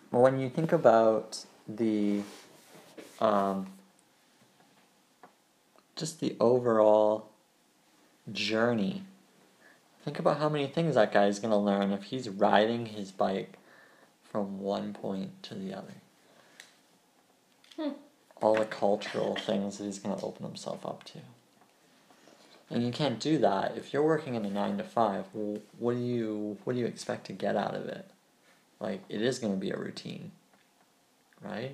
Well, when you think about the, just the overall journey, think about how many things that guy's gonna learn if he's riding his bike from one point to the other. All the cultural things that he's gonna open himself up to. And you can't do that if you're working in a 9 to 5. Well, what do you expect to get out of it? Like, it is gonna be a routine, right?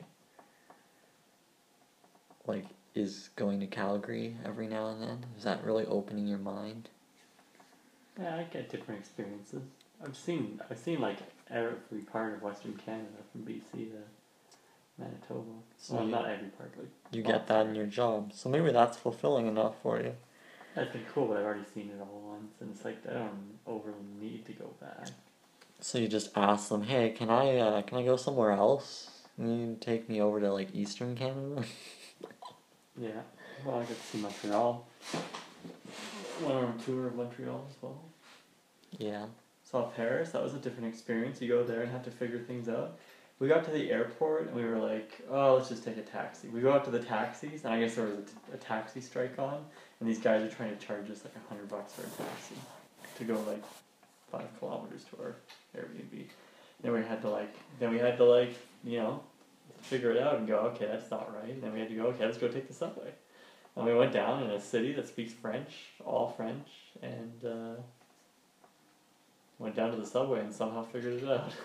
Like, is going to Calgary every now and then, is that really opening your mind? Yeah, I get different experiences. I've seen like every part of Western Canada from BC to Manitoba. So well, not every part, like you get that in your job, so maybe that's fulfilling enough for you. that's been cool, but I've already seen it all once, and it's like I don't overly need to go back. So you just ask them, hey, can I go somewhere else? Can you take me over to like Eastern Canada? Yeah, well, I got to see Montreal. Went on a tour of Montreal as well. Yeah. Saw Paris. That was a different experience. You go there and have to figure things out. We got to the airport and we were like, oh, let's just take a taxi. We go out to the taxis, and I guess there was a taxi strike on, and these guys are trying to charge us like $100 for a taxi to go like 5 kilometers to our Airbnb. Then we had to you know, figure it out and go, okay, that's not right. And then we had to go, okay, let's go take the subway. And we went down in a city that speaks French, all French, and went down to the subway and somehow figured it out.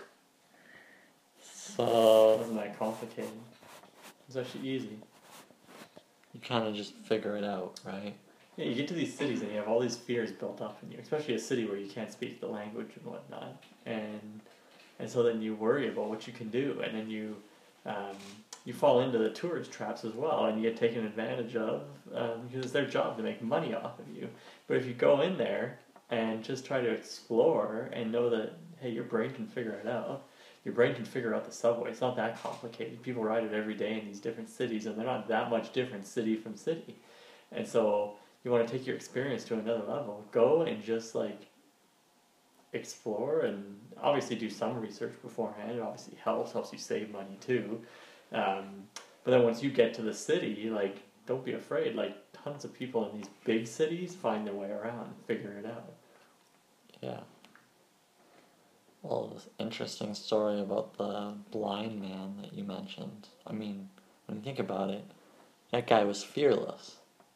So It wasn't that complicated. It was actually easy. you kind of just figure it out, right? Yeah, you get to these cities and you have all these fears built up in you, especially a city where you can't speak the language and whatnot, and so then you worry about what you can do, and then you fall into the tourist traps as well, and you get taken advantage of because it's their job to make money off of you. But if you go in there and just try to explore and know that, hey, your brain can figure it out. Your brain can figure out the subway. It's not that complicated. People ride it every day in these different cities, and they're not that much different city from city. And so you want to take your experience to another level. Go and just like explore, and obviously do some research beforehand. It obviously helps you save money too. But then once you get to the city, like, don't be afraid. Like, tons of people in these big cities find their way around, figure it out. Yeah. Well, this interesting story about the blind man that you mentioned. I mean, when you think about it, that guy was fearless.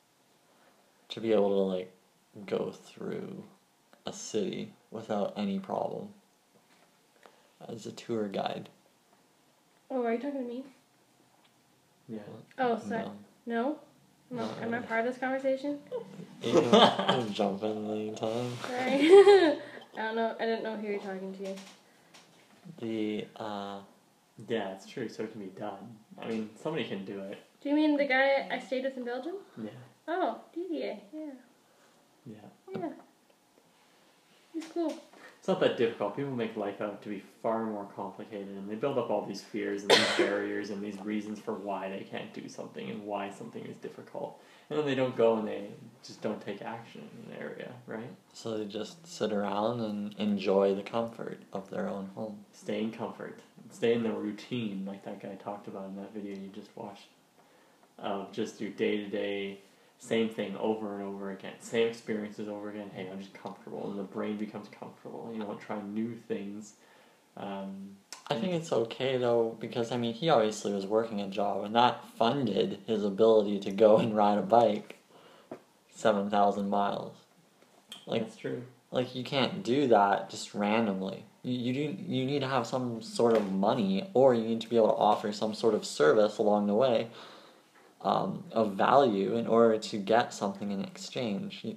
To be able to, like, go through a city without any problem. As a tour guide. Oh, are you talking to me? Yeah. Oh, sorry. No. No? Am I part of this conversation? You can jump in anytime. Sorry. I don't know. I didn't know who you're talking to. Yeah, it's true, so it can be done. I mean, somebody can do it. Do you mean the guy I stayed with in Belgium? Yeah. Oh, Didier. Yeah. Yeah. He's cool. It's not that difficult. People make life out to be far more complicated, and they build up all these fears and these barriers and these reasons for why they can't do something and why something is difficult. And then they don't go and they just don't take action in an area, right? So they just sit around and enjoy the comfort of their own home. Stay in comfort. Stay in the routine, like that guy talked about in that video you just watched. Of just your day-to-day, same thing over and over again. Same experiences over again. Hey, I'm just comfortable. And the brain becomes comfortable. You don't try new things. I think it's okay, though, because, I mean, he obviously was working a job, and that funded his ability to go and ride a bike 7,000 miles. Like, that's true. Like, you can't do that just randomly. You need to have some sort of money, or you need to be able to offer some sort of service along the way of value in order to get something in exchange. You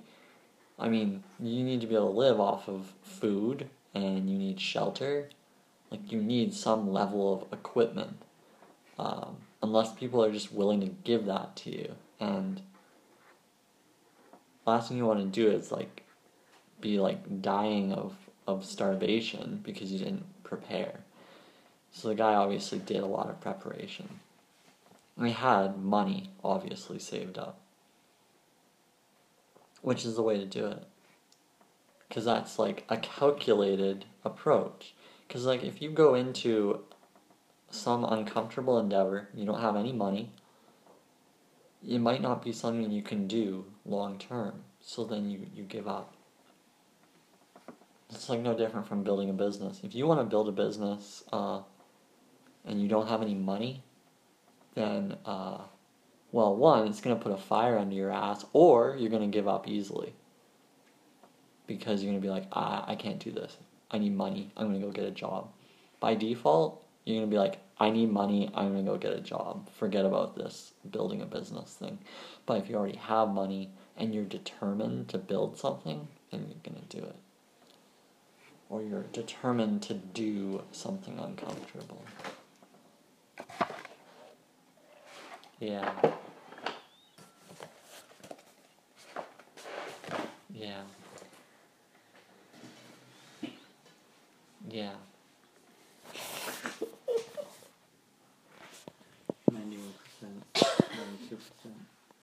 need to be able to live off of food, and you need shelter. Like, you need some level of equipment, unless people are just willing to give that to you. And the last thing you want to do is, like, be, like, dying of starvation because you didn't prepare. So the guy obviously did a lot of preparation. And he had money, obviously, saved up. Which is the way to do it. Because that's, like, a calculated approach. Because, like, if you go into some uncomfortable endeavor, you don't have any money, it might not be something you can do long term, so then you give up. It's like no different from building a business. If you want to build a business and you don't have any money, then, well, one, it's going to put a fire under your ass, or you're going to give up easily. Because you're going to be like, I can't do this. I need money. I'm going to go get a job. By default, you're going to be like, I need money. I'm going to go get a job. Forget about this building a business thing. But if you already have money and you're determined to build something, then you're going to do it. Or you're determined to do something uncomfortable. Yeah. Yeah. Yeah.